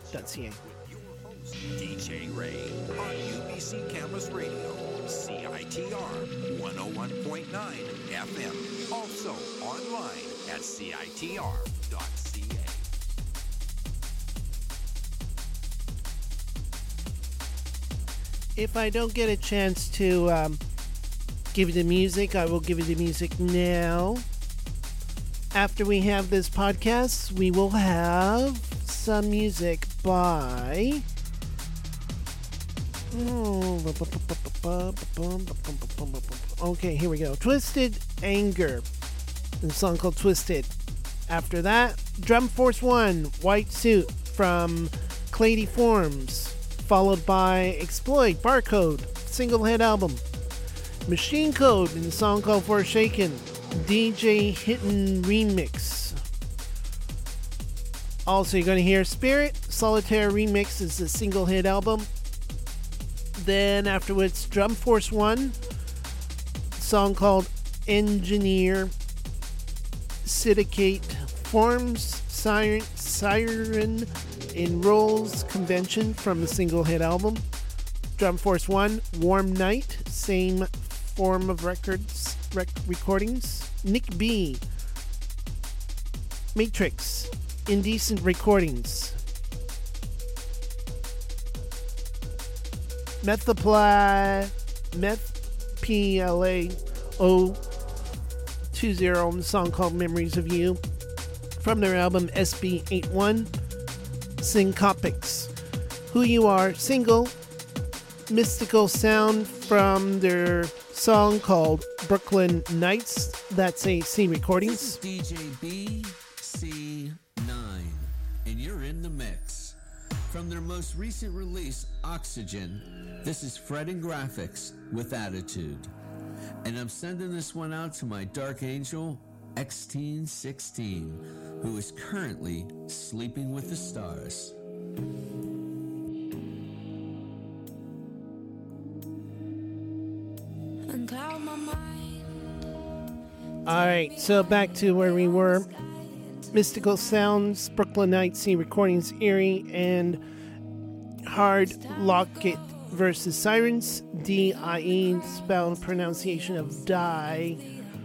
DJ Ray on UBC Campus Radio, CITR 101.9 FM. Also online at CITR.ca. If I don't get a chance to give you the music, I will give you the music now. After we have this podcast, we will have some music by... Okay, here we go. Twisted Anger. A song called Twisted. After that, Drum Force 1, White Suit from Clady Forms. Followed by Exploit, Barcode, single hit album. Machine Code in a song called Forsaken, DJ Hittin' Remix. Also, you're going to hear Spirit, Solitaire Remix is a single hit album. Then afterwards, Drum Force 1, song called Engineer, Syndicate Forms, Siren Enrolls Convention from the single hit album. Drum Force 1, Warm Night, same form of recordings. Nick B, Matrix, Indecent Recordings. Methapla, Meth PLA 020 on the song called Memories of You from their album SB81. Syncopics, Who You Are, single. Mystical Sound from their song called Brooklyn Nights. That's a C Recordings. This is DJ BC9, and you're in the mix. From their most recent release, Oxygen, this is Fred and Graphics with Attitude. And I'm sending this one out to my Dark Angel, X-Teen16, who is currently sleeping with the stars. Alright, so back to where we were. Mystical Sounds, Brooklyn Nights, C Recordings, Erie, and Hard Locket versus Sirens, D-I-E, spelled pronunciation of Die,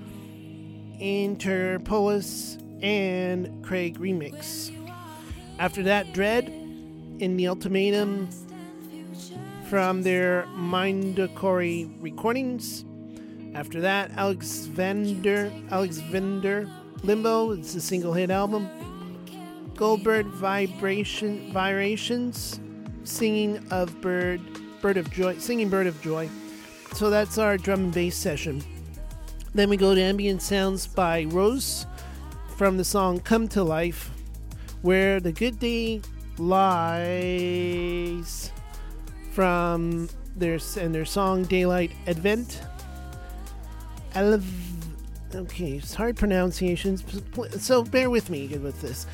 Interpolis, and Craig Remix. After that, Dread in the Ultimatum from their Mindacori Recordings. After that, Alex Vender, Limbo, it's a single hit album. Goldbird Vibrations, Singing Bird of Joy. So that's our drum and bass session. Then we go to Ambient Sounds by Rose from the song Come to Life, Where the Good Day Lies from their song Daylight Advent. Okay, it's hard pronunciations, so bear with me with this.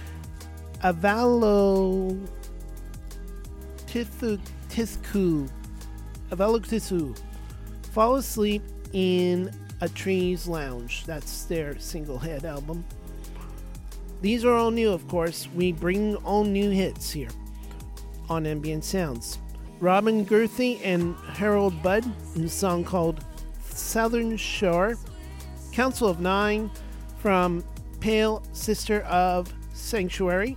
Avalokithu. Fall Asleep in a Tree's Lounge. That's their single hit album. These are all new, of course. We bring all new hits here on Ambient Sounds. Robin Girthy and Harold Budd in a song called Southern Shore. Council of Nine from Pale Sister of Sanctuary.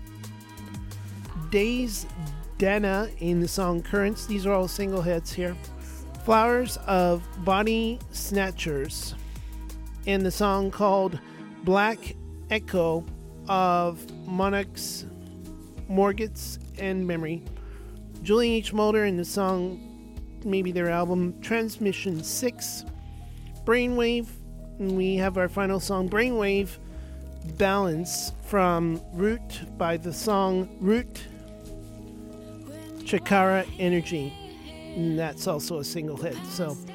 Days Dana in the song Currents. These are all single hits here. Flowers of Body Snatchers in the song called Black Echo of Monarchs, Morgans, and Memory. Julian H. Mulder in the song, maybe their album, Transmission 6. Brainwave, and we have our final song, Brainwave Balance from Root by the song Root Chakara Energy. And that's also a single hit. So